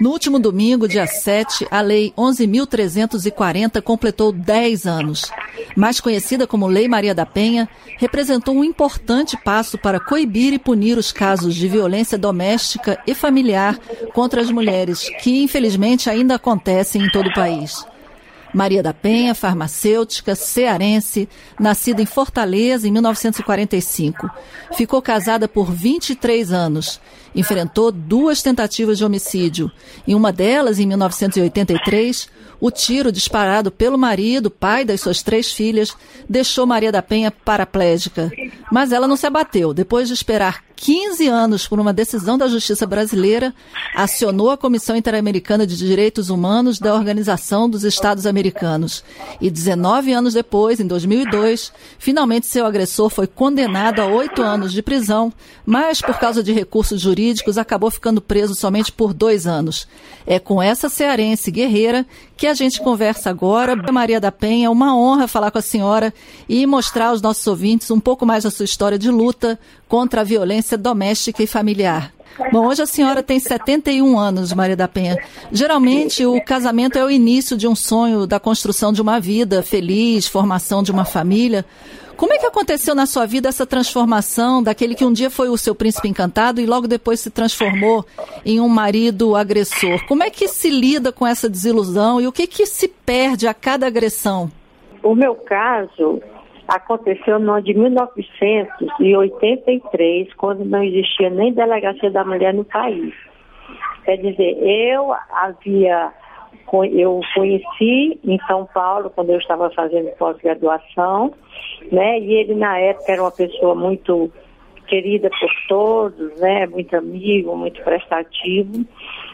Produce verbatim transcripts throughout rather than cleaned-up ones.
No último domingo, dia sete, a Lei onze mil trezentos e quarenta completou dez anos. Mais conhecida como Lei Maria da Penha, representou um importante passo para coibir e punir os casos de violência doméstica e familiar contra as mulheres, que infelizmente ainda acontecem em todo o país. Maria da Penha, farmacêutica, cearense, nascida em Fortaleza em mil novecentos e quarenta e cinco. Ficou casada por vinte e três anos. Enfrentou duas tentativas de homicídio. Em uma delas, em mil novecentos e oitenta e três, o tiro disparado pelo marido, pai das suas três filhas, deixou Maria da Penha paraplégica. Mas ela não se abateu. Depois de esperar quinze anos por uma decisão da Justiça Brasileira, acionou a Comissão Interamericana de Direitos Humanos da Organização dos Estados Americanos. E dezenove anos depois, em dois mil e dois, finalmente seu agressor foi condenado a oito anos de prisão, mas por causa de recursos jurídicos acabou ficando preso somente por dois anos. É com essa cearense guerreira que a gente conversa agora. Maria da Penha, é uma honra falar com a senhora e mostrar aos nossos ouvintes um pouco mais da sua história de luta contra a violência doméstica e familiar. Bom, hoje a senhora tem setenta e um anos, Maria da Penha. Geralmente o casamento é o início de um sonho, da construção de uma vida feliz, formação de uma família. Como é que aconteceu na sua vida essa transformação daquele que um dia foi o seu príncipe encantado e logo depois se transformou em um marido agressor? Como é que se lida com essa desilusão e o que que se perde a cada agressão? O meu caso aconteceu no ano de mil novecentos e oitenta e três, quando não existia nem delegacia da mulher no país. Quer dizer, eu havia... Eu conheci em São Paulo, quando eu estava fazendo pós-graduação, né? E ele, na época, era uma pessoa muito querida por todos, né? Muito amigo, muito prestativo.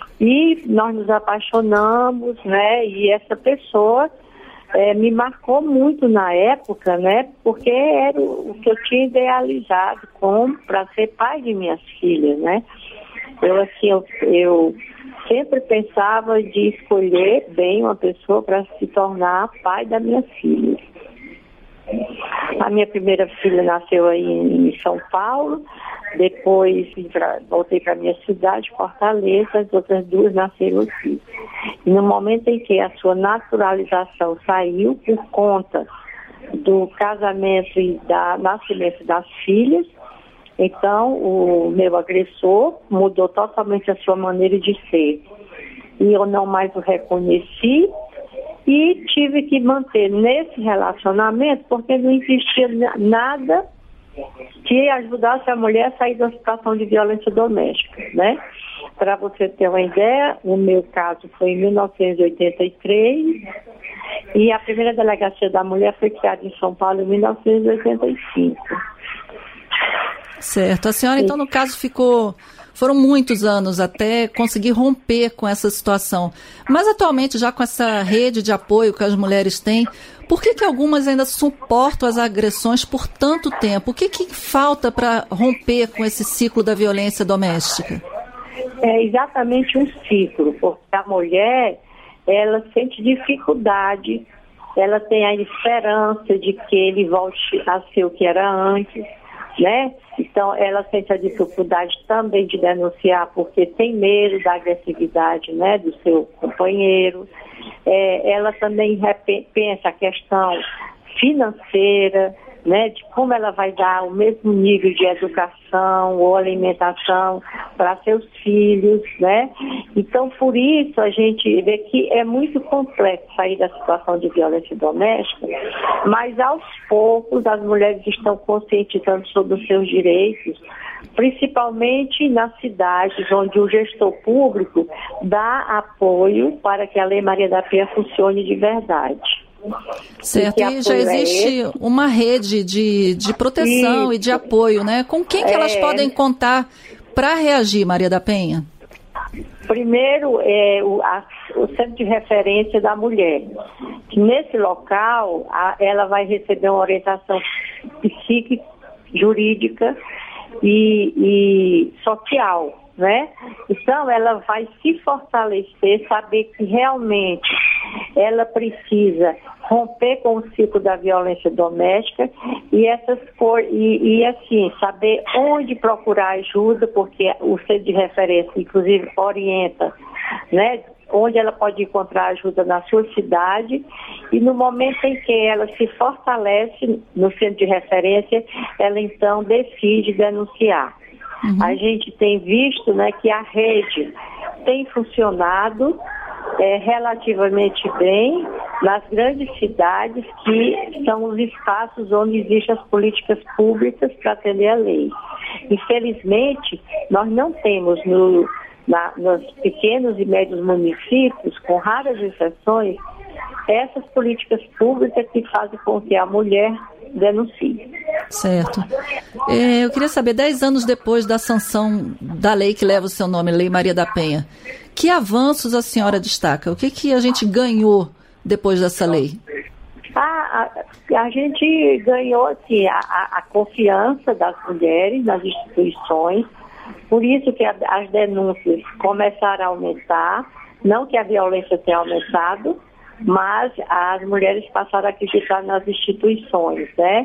E nós nos apaixonamos, né? E essa pessoa é, me marcou muito na época, né? Porque era o que eu tinha idealizado para ser pai de minhas filhas, né? Eu, assim, eu... eu sempre pensava de escolher bem uma pessoa para se tornar pai da minha filha. A minha primeira filha nasceu aí em São Paulo, depois pra, voltei para a minha cidade, Fortaleza, as outras duas nasceram aqui. E no momento em que a sua naturalização saiu por conta do casamento e do nascimento das filhas, então, o meu agressor mudou totalmente a sua maneira de ser. E eu não mais o reconheci e tive que manter nesse relacionamento porque não existia nada que ajudasse a mulher a sair da situação de violência doméstica, né? Para você ter uma ideia, o meu caso foi em mil novecentos e oitenta e três e a primeira delegacia da mulher foi criada em São Paulo em mil novecentos e oitenta e cinco. Certo. A senhora, então, no caso, ficou... Foram muitos anos até conseguir romper com essa situação. Mas, atualmente, já com essa rede de apoio que as mulheres têm, por que que algumas ainda suportam as agressões por tanto tempo? O que que falta para romper com esse ciclo da violência doméstica? É exatamente um ciclo, porque a mulher, ela sente dificuldade, ela tem a esperança de que ele volte a ser o que era antes, né? Então, ela sente a dificuldade também de denunciar porque tem medo da agressividade, né, do seu companheiro. É, ela também pensa a questão financeira, né, de como ela vai dar o mesmo nível de educação ou alimentação para seus filhos, né? Então, por isso, a gente vê que é muito complexo sair da situação de violência doméstica, mas aos poucos as mulheres estão conscientizando sobre os seus direitos, principalmente nas cidades onde o gestor público dá apoio para que a Lei Maria da Penha funcione de verdade. Certo, e já existe é uma rede de, de proteção Isso. e de apoio, né? Com quem que é... elas podem contar para reagir, Maria da Penha? Primeiro, é o, a, o Centro de Referência da Mulher. Nesse local, a, ela vai receber uma orientação psíquica, jurídica e, e social, né? Então, ela vai se fortalecer, saber que realmente ela precisa romper com o ciclo da violência doméstica e, essas cor, e, e assim, saber onde procurar ajuda, porque o centro de referência, inclusive, orienta, né, onde ela pode encontrar ajuda na sua cidade, e no momento em que ela se fortalece no centro de referência, ela então decide denunciar. Uhum. A gente tem visto, né, que a rede tem funcionado é, relativamente bem nas grandes cidades, que são os espaços onde existem as políticas públicas para atender a lei. Infelizmente, nós não temos no Na, nos pequenos e médios municípios, com raras exceções, essas políticas públicas que fazem com que a mulher denuncie. Certo. É, eu queria saber, dez anos depois da sanção da lei que leva o seu nome, Lei Maria da Penha, que avanços a senhora destaca? O que, que a gente ganhou depois dessa lei? A, a, a gente ganhou assim, a, a, a confiança das mulheres nas instituições. Por isso que a, as denúncias começaram a aumentar, não que a violência tenha aumentado, mas as mulheres passaram a acreditar nas instituições, né?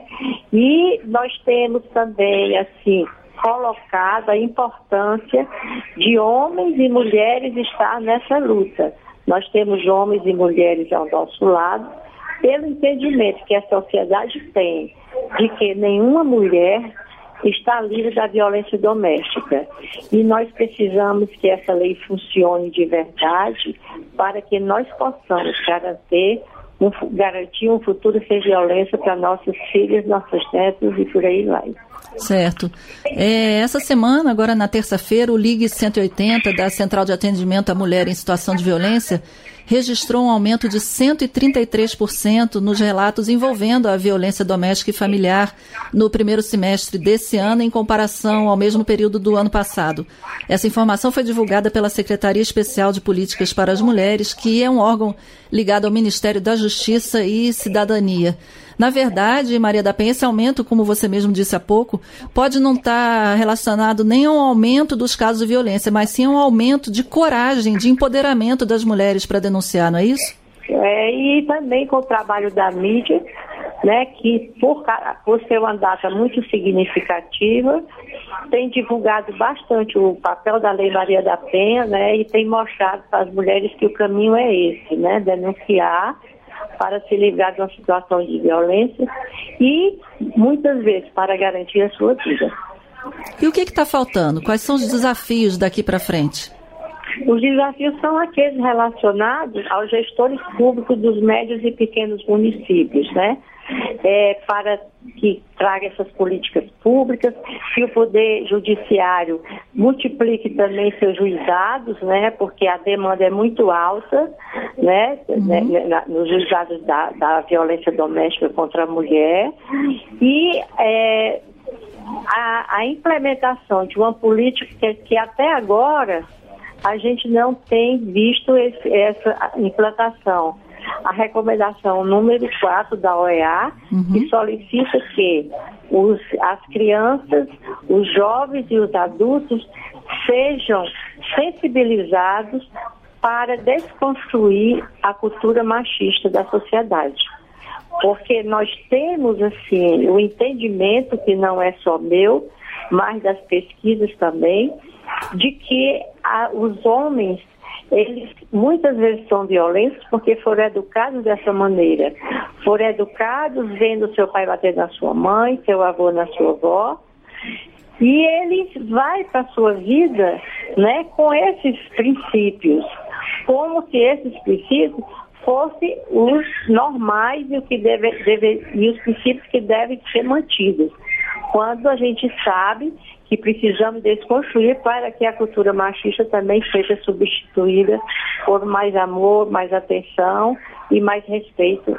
E nós temos também, assim, colocado a importância de homens e mulheres estar nessa luta. Nós temos homens e mulheres ao nosso lado, pelo entendimento que a sociedade tem de que nenhuma mulher está livre da violência doméstica. E nós precisamos que essa lei funcione de verdade para que nós possamos garantir um, garantir um futuro sem violência para nossas filhas, nossos netos e por aí vai. Certo. É, essa semana, agora na terça-feira, o Ligue cento e oitenta, da Central de Atendimento à Mulher em Situação de Violência, registrou um aumento de cento e trinta e três por cento nos relatos envolvendo a violência doméstica e familiar no primeiro semestre desse ano, em comparação ao mesmo período do ano passado. Essa informação foi divulgada pela Secretaria Especial de Políticas para as Mulheres, que é um órgão ligado ao Ministério da Justiça e Cidadania. Na verdade, Maria da Penha, esse aumento, como você mesmo disse há pouco, pode não estar relacionado nem ao aumento dos casos de violência, mas sim ao aumento de coragem, de empoderamento das mulheres para denunciar, não é isso? É, e também com o trabalho da mídia, né, que por, por ser uma data muito significativa, tem divulgado bastante o papel da Lei Maria da Penha, né, e tem mostrado para as mulheres que o caminho é esse, né, denunciar para se livrar de uma situação de violência e, muitas vezes, para garantir a sua vida. E o que está faltando? Quais são os desafios daqui para frente? Os desafios são aqueles relacionados aos gestores públicos dos médios e pequenos municípios, né? É, para que traga essas políticas públicas, que o Poder Judiciário multiplique também seus juizados, né? Porque a demanda é muito alta, né? Uhum. né? Nos juizados da, da violência doméstica contra a mulher. E é, a, a implementação de uma política que, que até agora a gente não tem visto esse, essa implantação. A recomendação número quatro da O E A, uhum. que solicita que os, as crianças, os jovens e os adultos sejam sensibilizados para desconstruir a cultura machista da sociedade. Porque nós temos, assim, o entendimento, que não é só meu, mas das pesquisas também, de que a, os homens, eles muitas vezes são violentos porque foram educados dessa maneira. Foram educados vendo seu pai bater na sua mãe, seu avô na sua avó. E ele vai para a sua vida, né, com esses princípios. Como se esses princípios fossem os normais e, o que deve, deve, e os princípios que devem ser mantidos. Quando a gente sabe que precisamos desconstruir para que a cultura machista também seja substituída por mais amor, mais atenção e mais respeito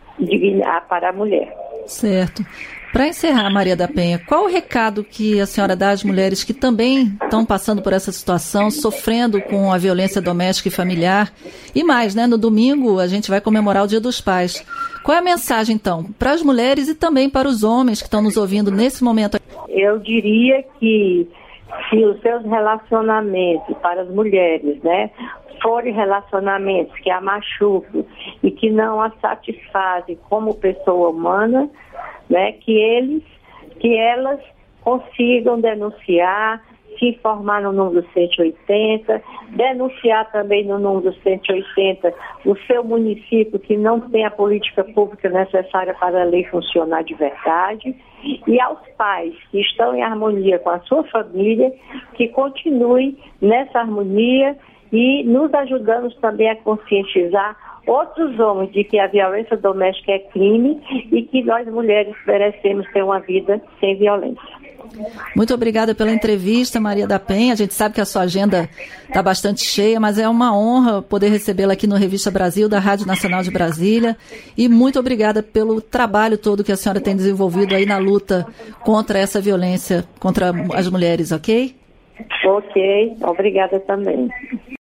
para a mulher. Certo. Para encerrar, Maria da Penha, qual o recado que a senhora dá às mulheres que também estão passando por essa situação, sofrendo com a violência doméstica e familiar? E mais, né? No domingo a gente vai comemorar o Dia dos Pais. Qual é a mensagem, então, para as mulheres e também para os homens que estão nos ouvindo nesse momento? Eu diria que se os seus relacionamentos para as mulheres, né, forem relacionamentos que a machucam e que não a satisfazem como pessoa humana, né, que eles, que elas consigam denunciar, se informar no número cento e oitenta, denunciar também no número cento e oitenta o seu município que não tem a política pública necessária para a lei funcionar de verdade, e aos pais que estão em harmonia com a sua família, que continuem nessa harmonia e nos ajudando também a conscientizar outros homens de que a violência doméstica é crime e que nós mulheres merecemos ter uma vida sem violência. Muito obrigada pela entrevista, Maria da Penha. A gente sabe que a sua agenda está bastante cheia, mas é uma honra poder recebê-la aqui no Revista Brasil, da Rádio Nacional de Brasília. E muito obrigada pelo trabalho todo que a senhora tem desenvolvido aí na luta contra essa violência contra as mulheres, ok? Ok, obrigada também.